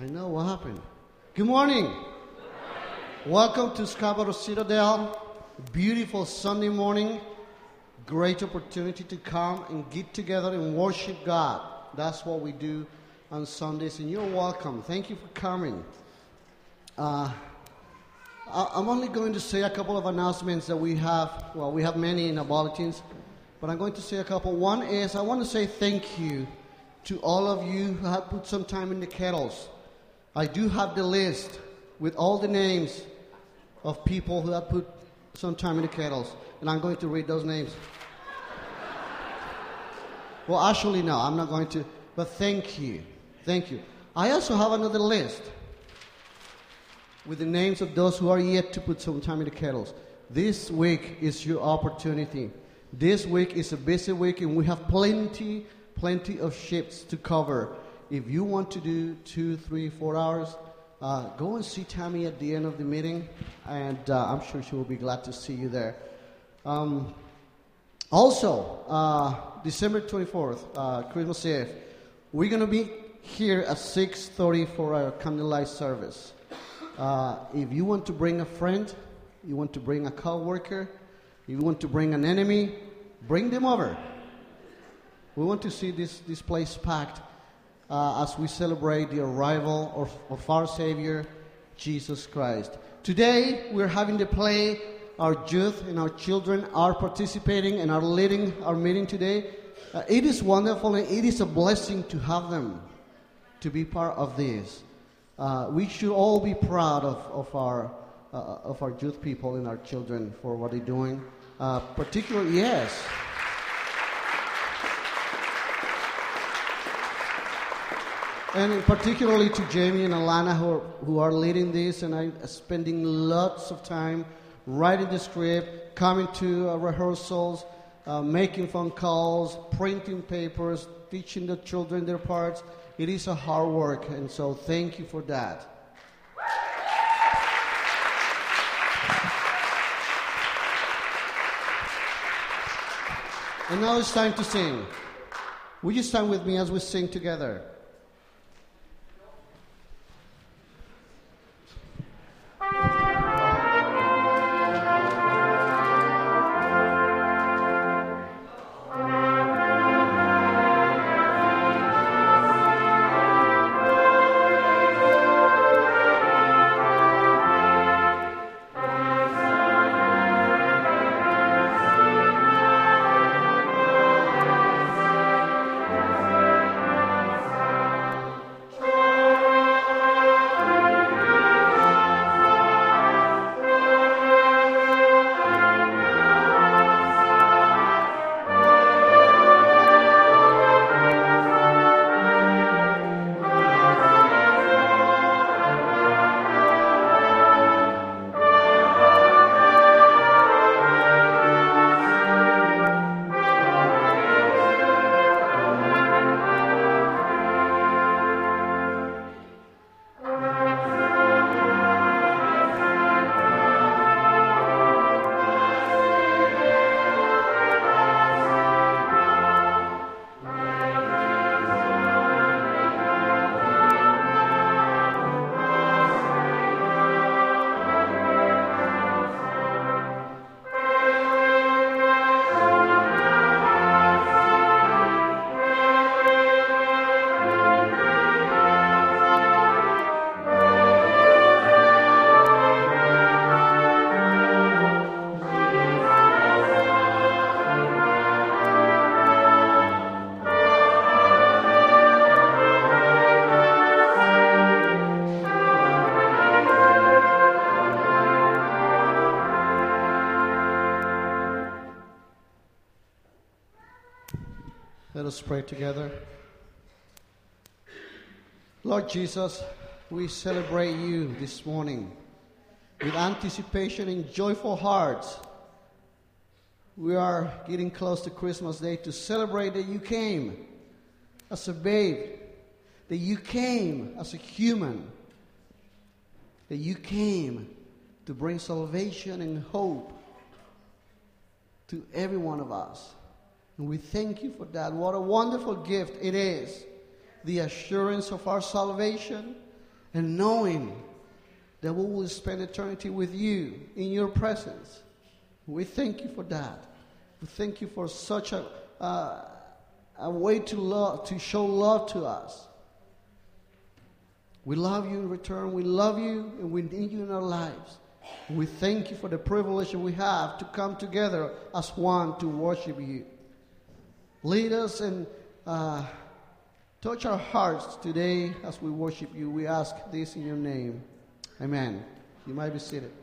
I know what happened. Good morning. Welcome to Scarborough Citadel. Beautiful Sunday morning. Great opportunity to come and get together and worship God. That's what we do on Sundays, and you're welcome. Thank you for coming. I'm only going to say a couple of announcements that we have. Well, we have many in the bulletins, but I'm going to say a couple. One is I want to say thank you to all of you who have put some time in the kettles. I do have the list with all the names of people who have put some time in the kettles, and I'm going to read those names. Well, actually, no, I'm not going to, but thank you. Thank you. I also have another list with the names of those who are yet to put some time in the kettles. This week is your opportunity. This week is a busy week, and we have plenty of shifts to cover. If you want to do 2, 3, 4 hours, go and see Tammy at the end of the meeting, and I'm sure she will be glad to see you there. Also, December 24th, Christmas Eve, we're going to be here at 6:30 for our candlelight service. If you want to bring a friend, you want to bring a co-worker, if you want to bring an enemy, bring them over. We want to see this place packed as we celebrate the arrival of our Savior, Jesus Christ. Today, we're having the play. Our youth and our children are participating and are leading our meeting today. It is wonderful, and it is a blessing to have them to be part of this. We should all be proud of our youth people and our children for what they're doing. Particularly, yes. And particularly to Jamie and Alana who are leading this and are spending lots of time writing the script, coming to rehearsals, making phone calls, printing papers, teaching the children their parts. It is a hard work, and so thank you for that. And now it's time to sing. Will you stand with me as we sing together? Let us pray together. Lord Jesus, we celebrate you this morning with anticipation and joyful hearts. We are getting close to Christmas Day to celebrate that you came as a babe, that you came as a human, that you came to bring salvation and hope to every one of us. And we thank you for that. What a wonderful gift it is. The assurance of our salvation, and knowing that we will spend eternity with you in your presence. We thank you for that. We thank you for such a way to show love to us. We love you in return. We love you and we need you in our lives. We thank you for the privilege that we have to come together as one to worship you. Lead us and touch our hearts today as we worship you. We ask this in your name. Amen. You might be seated.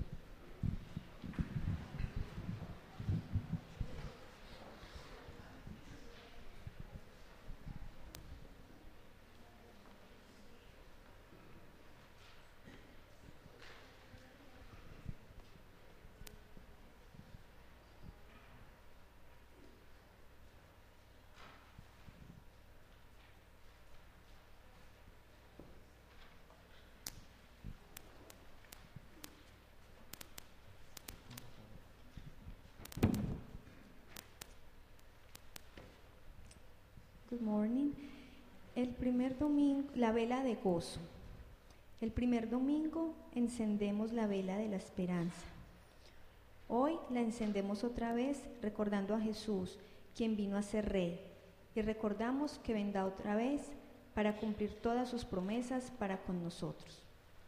Good morning. El primer domingo, la vela de gozo. El primer domingo encendemos la vela de la esperanza. Hoy la encendemos otra vez recordando a Jesús, quien vino a ser rey, y recordamos que vendrá otra vez para cumplir todas sus promesas para con nosotros.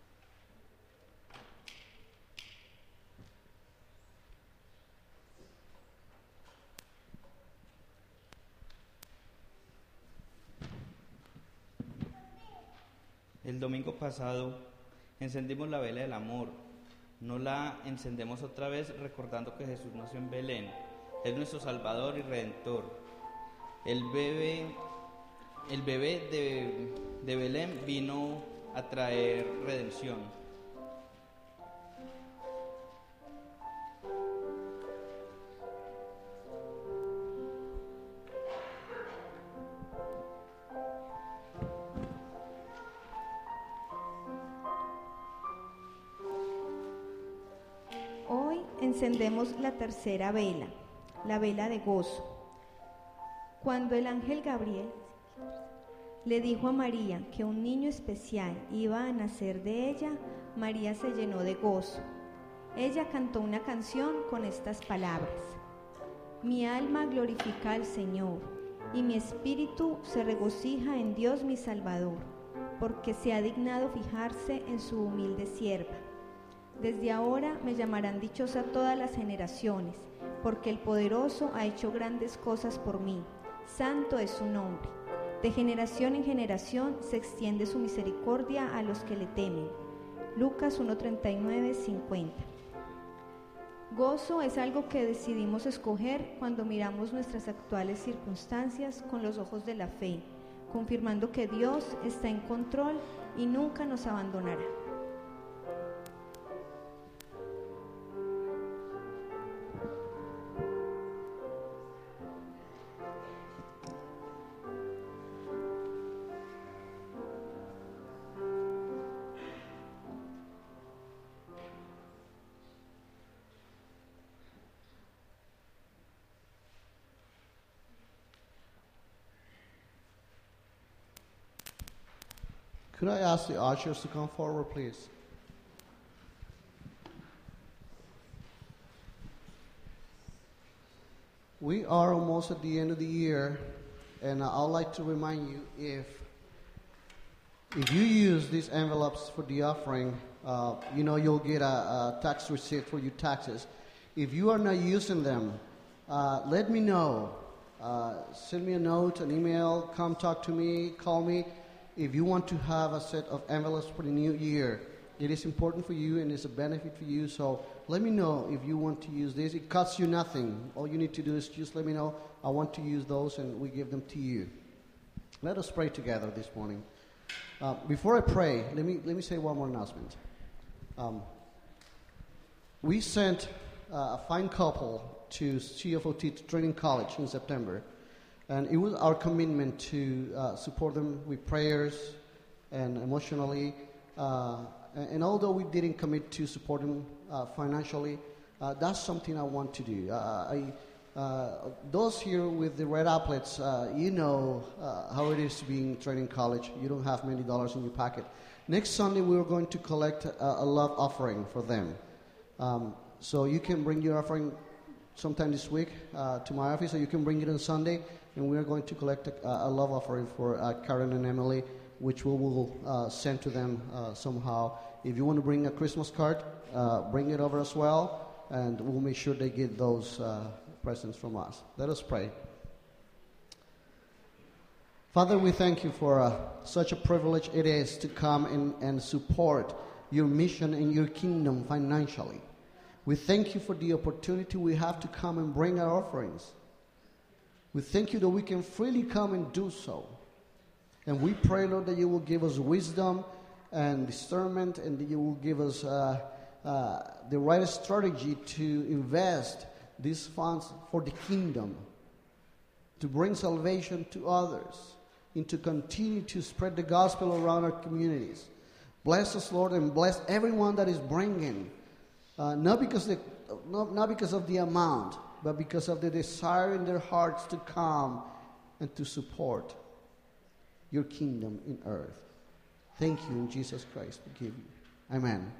El domingo pasado encendimos la vela del amor. No la encendemos otra vez recordando que Jesús nació en Belén. Es nuestro Salvador y Redentor. El bebé de Belén vino a traer redención. Encendemos la tercera vela, la vela de gozo. Cuando el ángel Gabriel le dijo a María que un niño especial iba a nacer de ella, María se llenó de gozo. Ella cantó una canción con estas palabras: Mi alma glorifica al Señor, y mi espíritu se regocija en Dios mi Salvador, porque se ha dignado fijarse en su humilde sierva. Desde ahora me llamarán dichosa todas las generaciones, porque el Poderoso ha hecho grandes cosas por mí. Santo es su nombre. De generación en generación se extiende su misericordia a los que le temen. Lucas 1:39-50. Gozo es algo que decidimos escoger cuando miramos nuestras actuales circunstancias con los ojos de la fe, confirmando que Dios está en control y nunca nos abandonará. Could I ask the ushers to come forward, please? We are almost at the end of the year, and I'd like to remind you, if you use these envelopes for the offering, you'll get a tax receipt for your taxes. If you are not using them, let me know. Send me a note, an email, come talk to me, call me. If you want to have a set of envelopes for the new year, it is important for you and it's a benefit for you. So let me know if you want to use this. It costs you nothing. All you need to do is just let me know. I want to use those, and we give them to you. Let us pray together this morning. Before I pray, let me say one more announcement. We sent a fine couple to CFOT Training College in September. And it was our commitment to support them with prayers and emotionally. And although we didn't commit to support them financially, that's something I want to do. Those here with the red applets, you know how it is to be in training college. You don't have many dollars in your pocket. Next Sunday, we're going to collect a love offering for them. So you can bring your offering sometime this week to my office, or you can bring it on Sunday, and we're going to collect a love offering for Karen and Emily, which we will send to them somehow. If you want to bring a Christmas card, bring it over as well, and we'll make sure they get those presents from us. Let us pray. Father, we thank you for such a privilege it is to come and support your mission and your kingdom financially. We thank you for the opportunity we have to come and bring our offerings. We thank you that we can freely come and do so. And we pray, Lord, that you will give us wisdom and discernment, and that you will give us the right strategy to invest these funds for the kingdom, to bring salvation to others, and to continue to spread the gospel around our communities. Bless us, Lord, and bless everyone that is bringing, not because of the amount, but because of the desire in their hearts to come and to support your kingdom in earth. Thank you in Jesus Christ. We give you. Amen.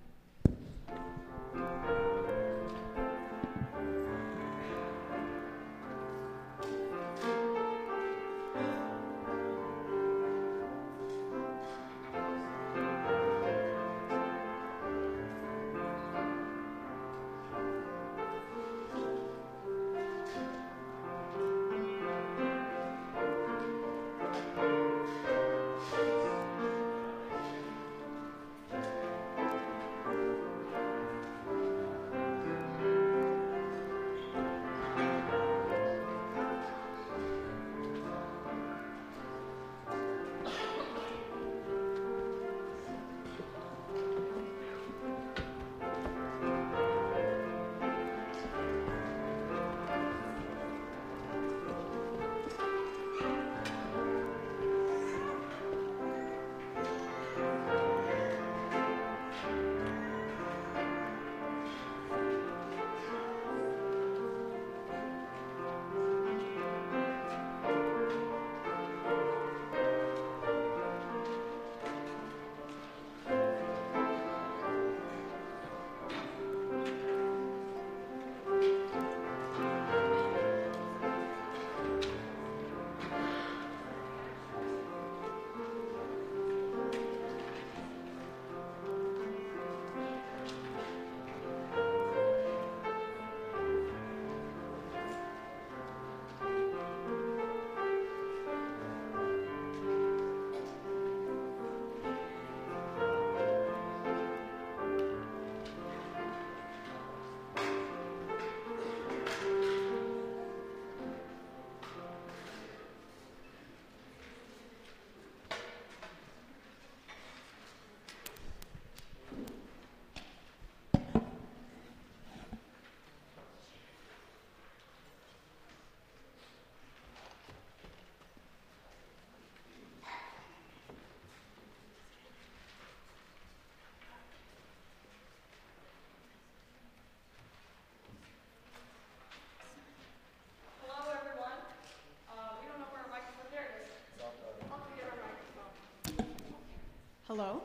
Hello.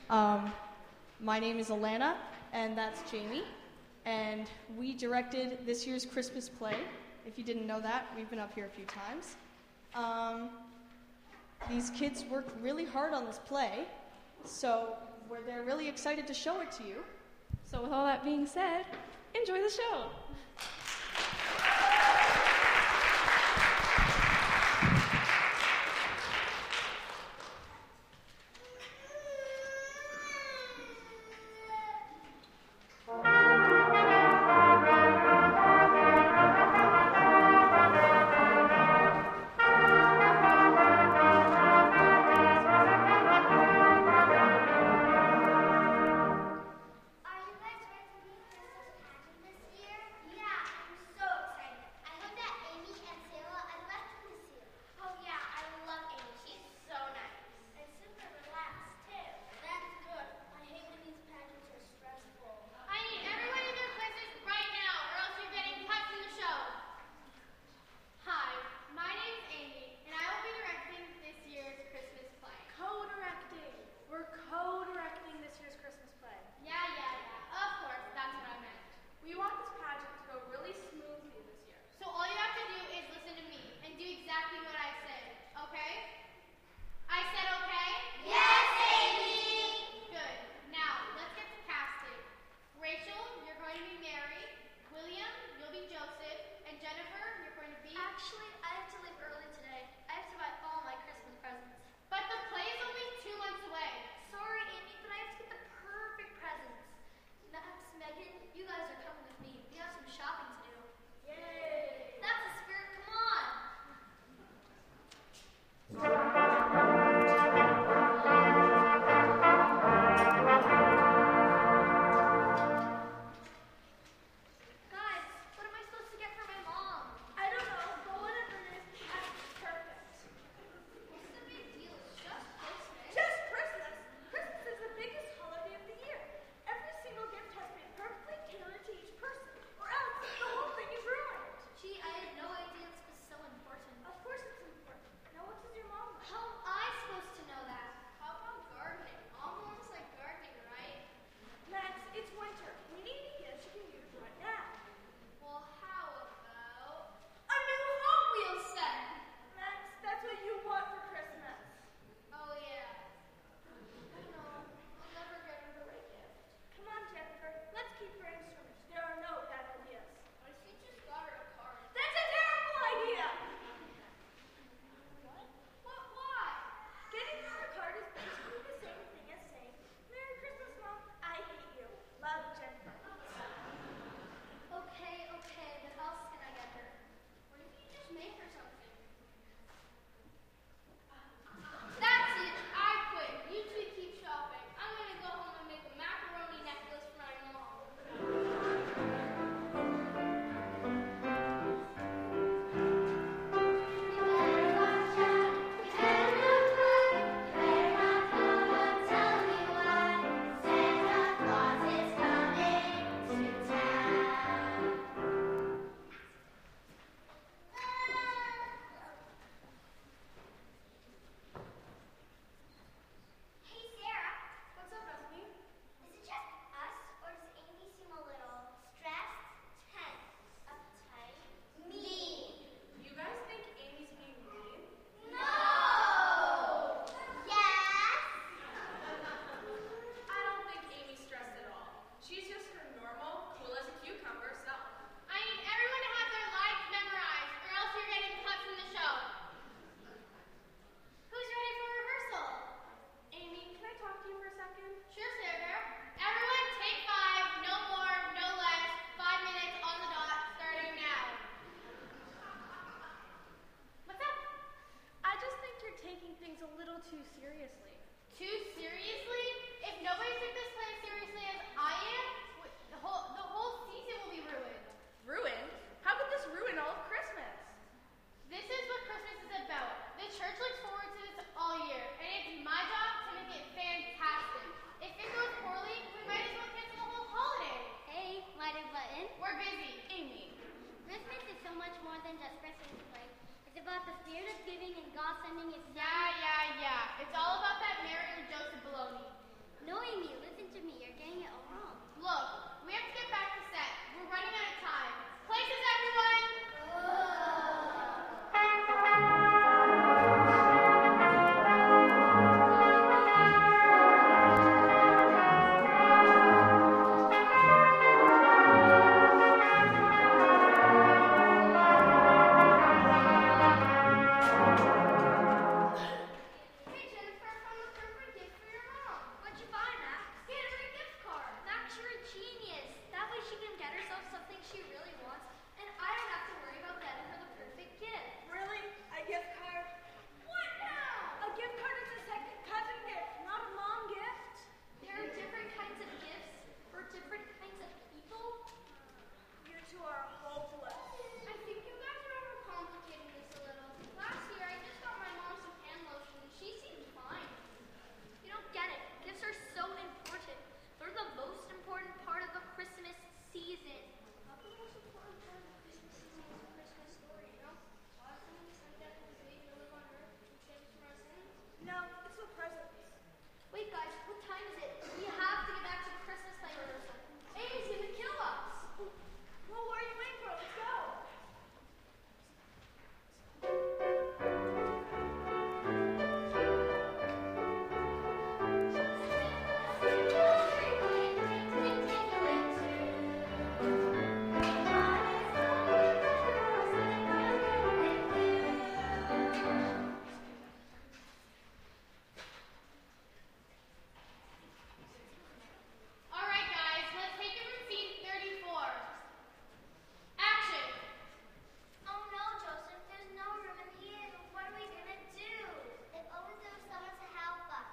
My name is Alana, and that's Jamie, and we directed this year's Christmas play. If you didn't know that, we've been up here a few times. These kids worked really hard on this play, so they're really excited to show it to you. So with all that being said, enjoy the show. Are you guys ready to be Christmas pageant this year? Yeah. second? Sure, Sarah Bear. Everyone take 5, no more, no less. 5 minutes on the dot, starting now. What's up? I just think you're taking things a little too seriously. Too seriously? If nobody took this play as seriously as I am, the whole season will be ruined. Ruined? How could this ruin all of Christmas? This is what Christmas is about. The church looks forward to this all year, and it's my job to make it fantastic. If it goes poorly, we might as well cancel the whole holiday. Hey, light a button. We're busy. Amy. Christmas is so much more than just Christmas play. It's about the spirit of giving and God sending His Son. Yeah. It's all about that Mary or Joseph baloney. No, Amy, listen to me. You're getting it all wrong. Look, we have to get back to set. We're running out of time. Places, everyone! Hey, Jennifer, I found the perfect gift for your mom. What'd you find, Max? Get her a gift card. Max, you're a genius. That way she can get herself something she really wants, and I don't have to worry about getting her the perfect gift. Really? A gift card? What now? A gift card is a second cousin gift, not a mom gift. There are different kinds of gifts for different kinds of people. You two are hopeless. I think you guys are overcomplicating this a little. Last year, I just got my mom some hand lotion, and she seemed fine. You don't get it. Gifts are so important. They're the most important part of the Christmas season. Not the most important part of the Christmas season is the Christmas story, you know? God sending His Son down to this baby to live on earth and save us from our sins. No, it's the presents. Wait, guys, what time is it? We have to get back to the Christmas light rehearsal. Amy's gonna kill us. Well, what are you waiting for? Let's go. All right, guys, let's take it from scene 34. Action! Oh no, Joseph, there's no room in the inn. What are we gonna do? If only there was someone to help us.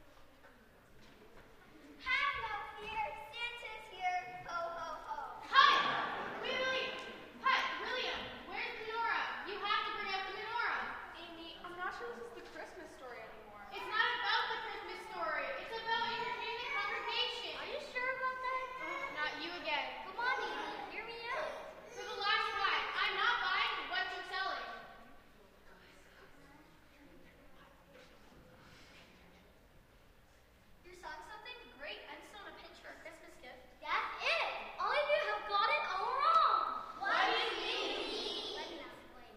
Have no fear, Santa's here. Ho, ho, ho. Hi! Wait. Hi, William, where's the menorah? You have to bring out the menorah. Amy, I'm not sure this is the Christmas story anymore. It's not about the Christmas story. It's about entertaining the congregation. Are you sure about that? Not you again. Come on, Amy, hear me out. For the last time, I'm not buying what you're selling. You're selling something? Great. I just want a picture of a Christmas gift. That's it. All of you have got it all wrong. What do you mean? Let me explain.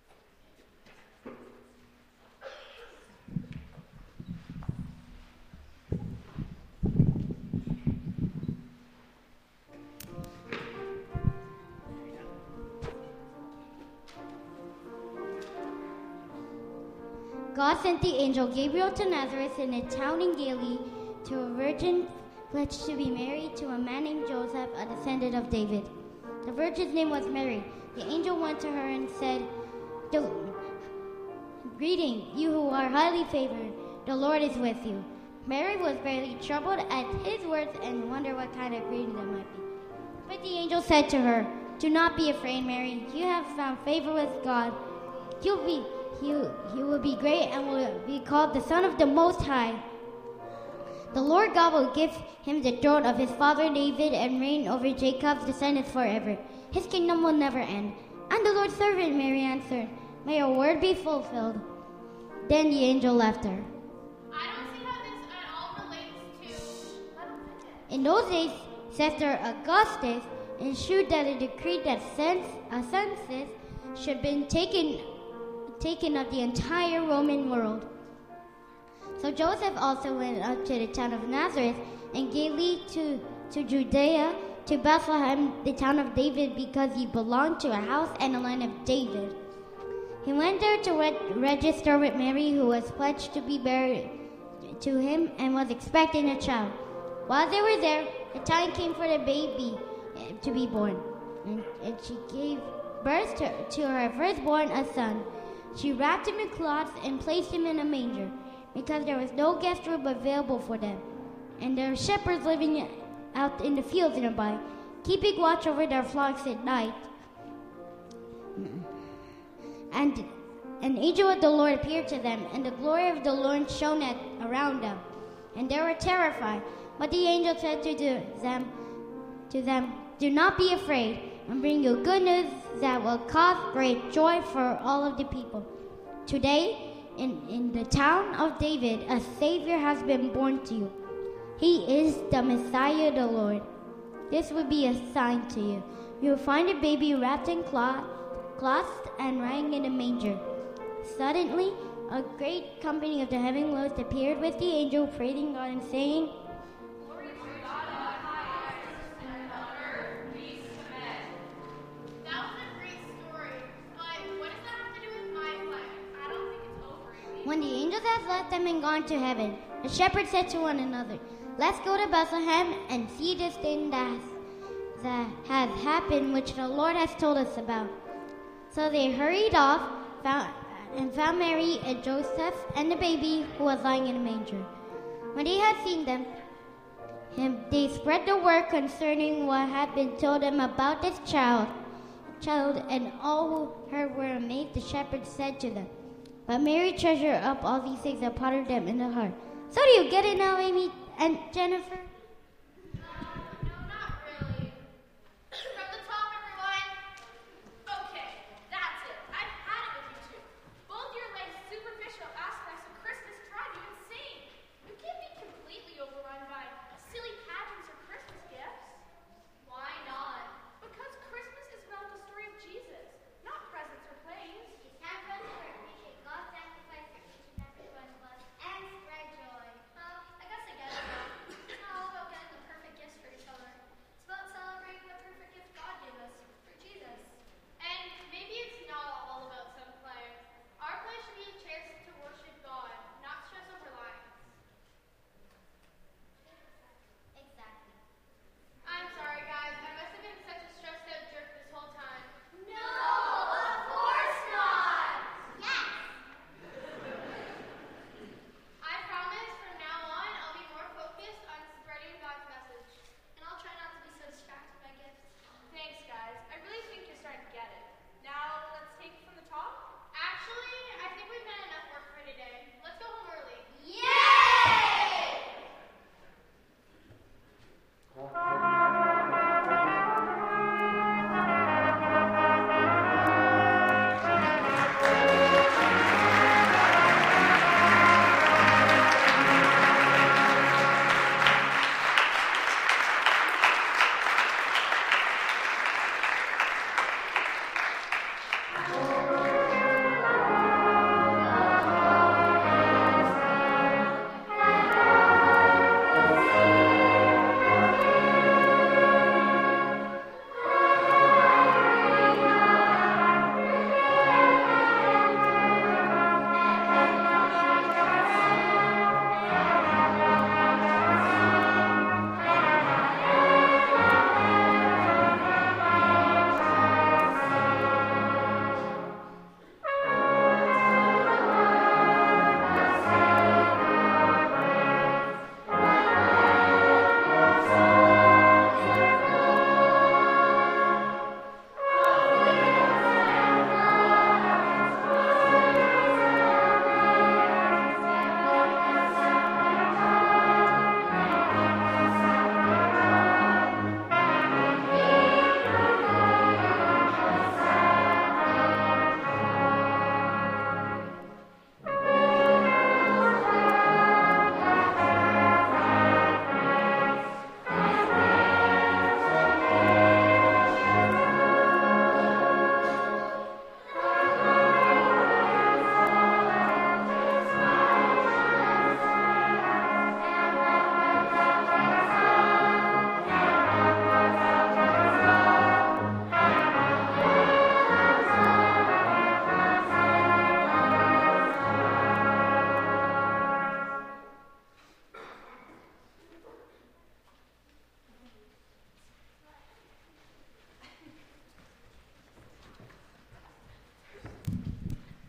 God sent the angel Gabriel to Nazareth in a town in Galilee to a virgin pledged to be married to a man named Joseph, a descendant of David. The virgin's name was Mary. The angel went to her and said, "Greeting, you who are highly favored. The Lord is with you." Mary was greatly troubled at his words and wondered what kind of greeting that might be. But the angel said to her, "Do not be afraid, Mary. You have found favor with God. You will be great and will be called the Son of the Most High. The Lord God will give him the throne of his father David and reign over Jacob's descendants forever. His kingdom will never end." And the Lord's servant Mary answered, "May your word be fulfilled." Then the angel left her. I don't see how this at all relates to... In those days, Caesar Augustus issued that a decree that a census should be taken of the entire Roman world. So Joseph also went up to the town of Nazareth and Galilee to Judea, to Bethlehem, the town of David, because he belonged to a house and a line of David. He went there to register with Mary, who was pledged to be to him and was expecting a child. While they were there, the time came for the baby to be born, and she gave birth to her firstborn, a son. She wrapped him in cloths and placed him in a manger, because there was no guest room available for them. And there were shepherds living out in the fields nearby, keeping watch over their flocks at night. And an angel of the Lord appeared to them, and the glory of the Lord shone around them, and they were terrified. But the angel said to them, "Do not be afraid, and bring you good news that will cause great joy for all of the people. Today, in the town of David, a Savior has been born to you. He is the Messiah, the Lord. This will be a sign to you. You will find a baby wrapped in cloths and lying in a manger." Suddenly, a great company of the heavenly host appeared with the angel, praising God and saying, That was a great story, but what does that have to do with my plan? I don't think it's over, Amy. When the angels had left them and gone to heaven, the shepherds said to one another, "Let's go to Bethlehem and see this thing that has happened, which the Lord has told us about." So they hurried off, found Mary and Joseph and the baby who was lying in a manger. When they had seen him, they spread the word concerning what had been told them about this child, and all who heard were amazed. The shepherds said to them, "But Mary treasured up all these things and pondered them in her heart." So do you get it now, Amy and Jennifer? No, not really. From the top, everyone. Okay, that's it. I've had it with you two. Both your legs superficial aspects of Christmas drive you insane. You can't be completely overrun by silly pageants or Christmas gifts. Why not? Because Christmas is about the story of Jesus, not presents or plays. It's time for us to appreciate God's sacrifice for each and every one of us and spread joy. I guess I get it now. No,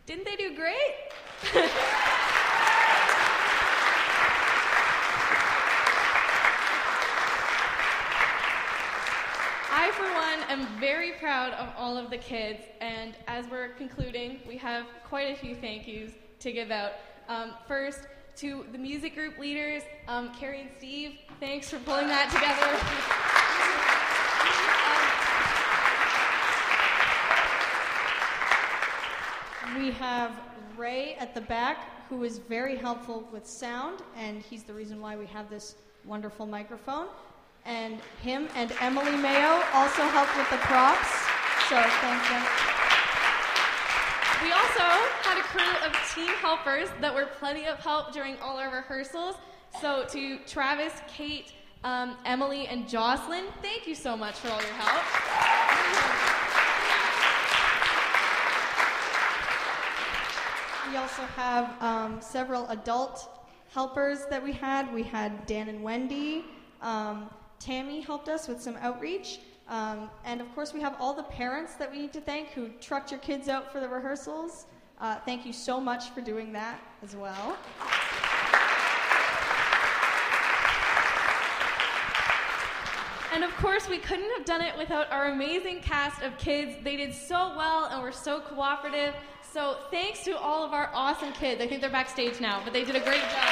Didn't they do great? I, for one, am very proud of all of the kids, and as we're concluding, we have quite a few thank yous to give out. First, to the music group leaders, Carrie and Steve, thanks for pulling that together. We have Ray at the back, who is very helpful with sound, and he's the reason why we have this wonderful microphone. And him and Emily Mayo also helped with the props, so thank them. We also had a crew of team helpers that were plenty of help during all our rehearsals. So to Travis, Kate, Emily, and Jocelyn, thank you so much for all your help. We also have several adult helpers that we had. We had Dan and Wendy. Tammy helped us with some outreach. And of course, we have all the parents that we need to thank who trucked your kids out for the rehearsals. Thank you so much for doing that as well. And of course, we couldn't have done it without our amazing cast of kids. They did so well and were so cooperative. So thanks to all of our awesome kids. I think they're backstage now, but they did a great job.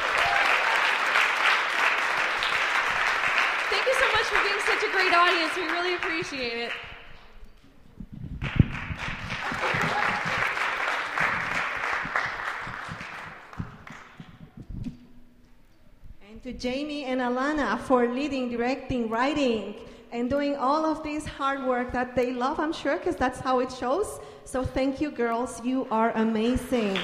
Thank you so much for being such a great audience. We really appreciate it. And to Jamie and Alana for leading, directing, writing, and doing all of this hard work that they love, I'm sure, because that's how it shows. So thank you, girls. You are amazing.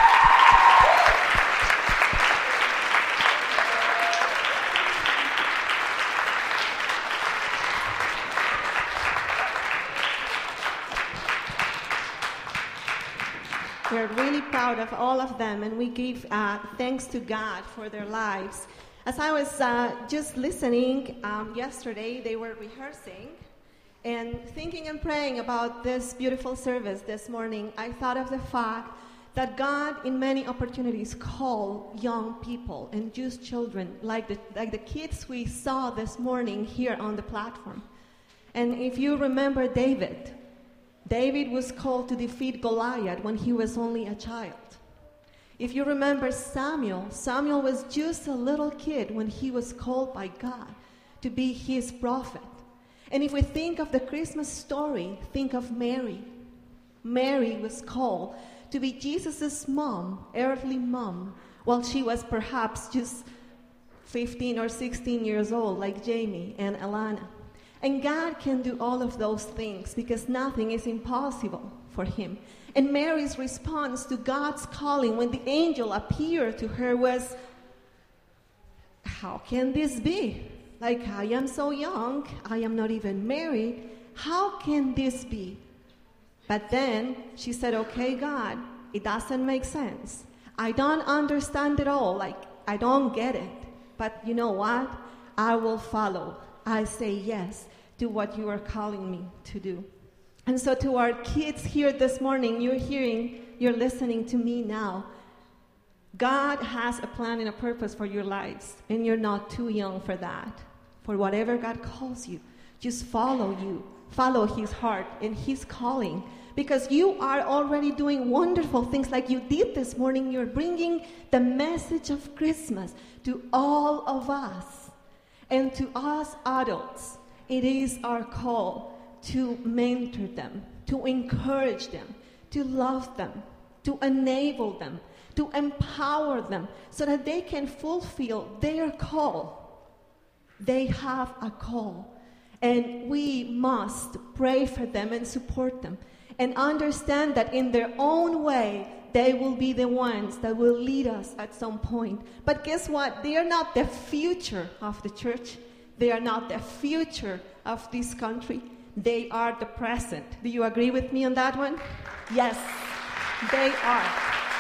We're really proud of all of them, and we give thanks to God for their lives. As I was just listening yesterday, they were rehearsing, and thinking and praying about this beautiful service this morning, I thought of the fact that God, in many opportunities, call young people and just children, like the kids we saw this morning here on the platform. And if you remember David was called to defeat Goliath when he was only a child. If you remember Samuel was just a little kid when he was called by God to be his prophet. And if we think of the Christmas story, think of Mary. Mary was called to be Jesus' mom, earthly mom, while she was perhaps just 15 or 16 years old, like Jamie and Alana. And God can do all of those things because nothing is impossible for him. And Mary's response to God's calling when the angel appeared to her was, how can this be? Like, I am so young, I am not even married. How can this be? But then she said, okay, God, it doesn't make sense. I don't understand it all. Like, I don't get it. But you know what? I will follow. I say yes to what you are calling me to do. And so to our kids here this morning, you're listening to me now. God has a plan and a purpose for your lives, and you're not too young for that. For whatever God calls you, just follow his heart and his calling, because you are already doing wonderful things like you did this morning. You're bringing the message of Christmas to all of us. And to us adults, it is our call to mentor them, to encourage them, to love them, to enable them, to empower them so that they can fulfill their call. They have a call, and we must pray for them and support them and understand that in their own way, they will be the ones that will lead us at some point. But guess what? They are not the future of the church. They are not the future of this country. They are the present. Do you agree with me on that one? Yes, they are.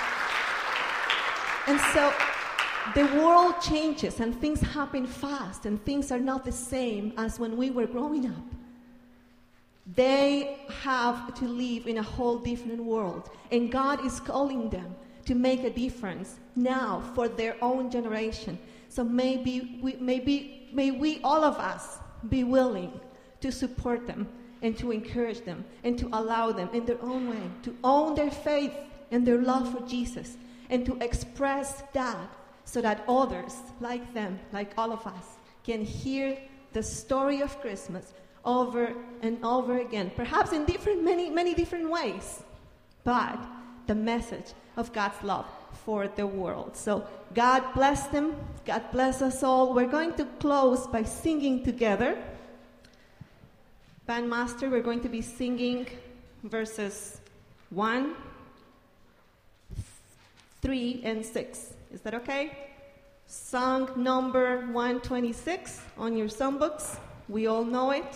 And so the world changes and things happen fast and things are not the same as when we were growing up. They have to live in a whole different world, and God is calling them to make a difference now for their own generation. So may we, all of us, be willing to support them and to encourage them and to allow them in their own way to own their faith and their love for Jesus and to express that so that others like them, like all of us, can hear the story of Christmas over and over again, perhaps in many different ways, but the message of God's love for the world. So God bless them. God bless us all. We're going to close by singing together. Bandmaster, we're going to be singing verses 1, 3, and 6. Is that okay? Song number 126 on your songbooks. We all know it.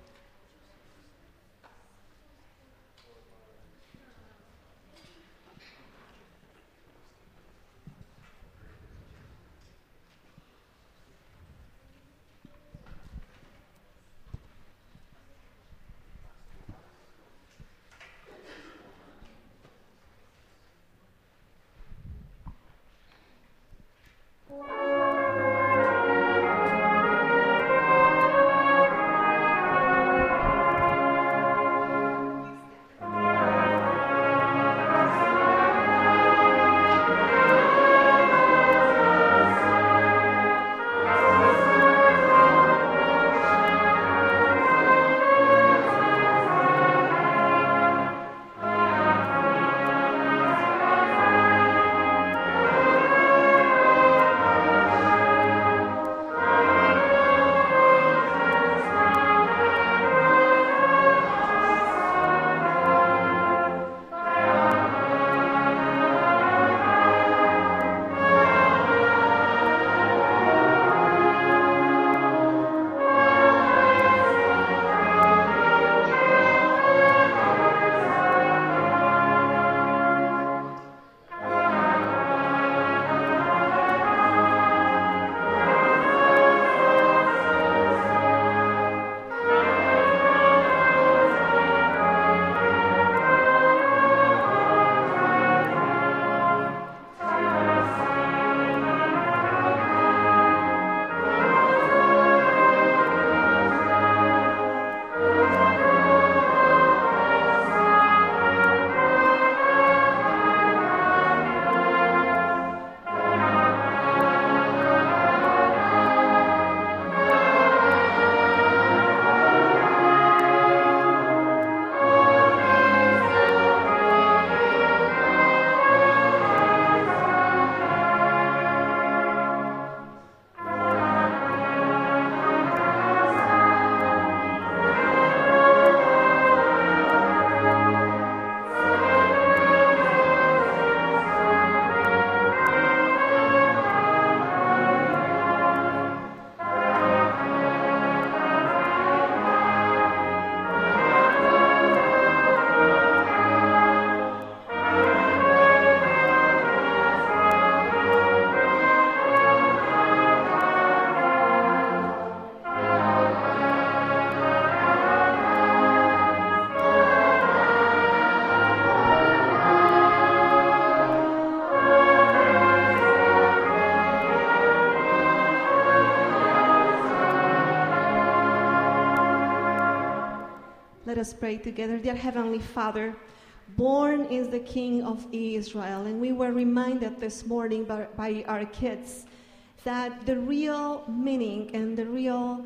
Let us pray together. Dear Heavenly Father, born is the King of Israel, and we were reminded this morning by our kids that the real meaning and the real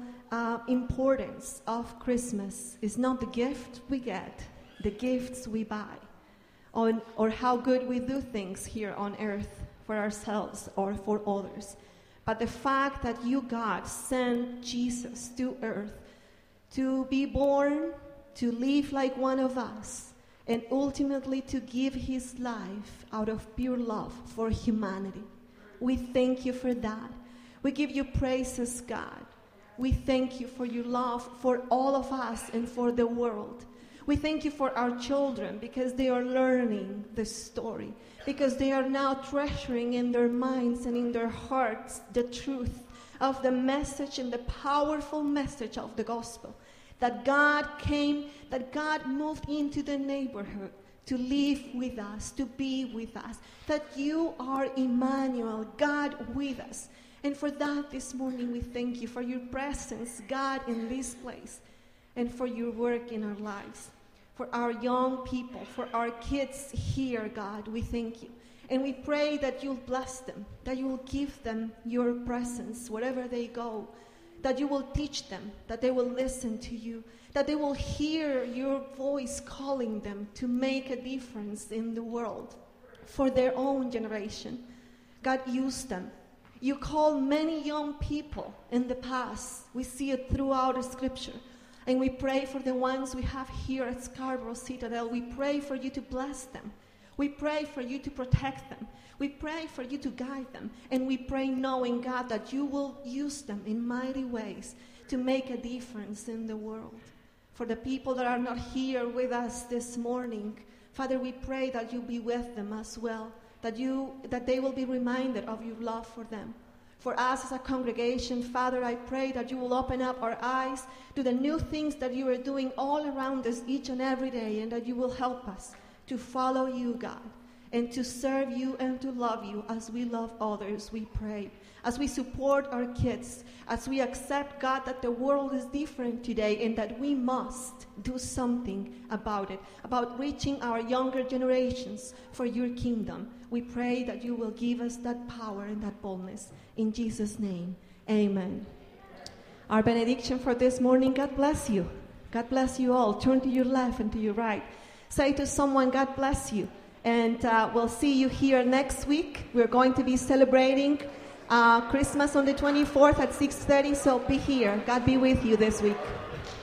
importance of Christmas is not the gift we get, the gifts we buy, or how good we do things here on earth for ourselves or for others, but the fact that you, God, sent Jesus to earth to be born, to live like one of us, and ultimately to give his life out of pure love for humanity. We thank you for that. We give you praises, God. We thank you for your love for all of us and for the world. We thank you for our children because they are learning the story, because they are now treasuring in their minds and in their hearts the truth of the message and the powerful message of the gospel, that God came, that God moved into the neighborhood to live with us, to be with us, that you are Emmanuel, God with us. And for that, this morning, we thank you for your presence, God, in this place, and for your work in our lives. For our young people, for our kids here, God, we thank you. And we pray that you'll bless them, that you will give them your presence wherever they go, that you will teach them, that they will listen to you, that they will hear your voice calling them to make a difference in the world for their own generation. God, use them. You call many young people in the past. We see it throughout the scripture. And we pray for the ones we have here at Scarborough Citadel. We pray for you to bless them. We pray for you to protect them. We pray for you to guide them. And we pray knowing, God, that you will use them in mighty ways to make a difference in the world. For the people that are not here with us this morning, Father, we pray that you be with them as well, that they will be reminded of your love for them. For us as a congregation, Father, I pray that you will open up our eyes to the new things that you are doing all around us each and every day, and that you will help us to follow you, God, and to serve you and to love you as we love others, we pray. As we support our kids, as we accept, God, that the world is different today and that we must do something about it, about reaching our younger generations for your kingdom. We pray that you will give us that power and that boldness. In Jesus' name, amen. Our benediction for this morning, God bless you. God bless you all. Turn to your left and to your right. Say to someone, God bless you. And we'll see you here next week. We're going to be celebrating Christmas on the 24th at 6:30, so be here. God be with you this week.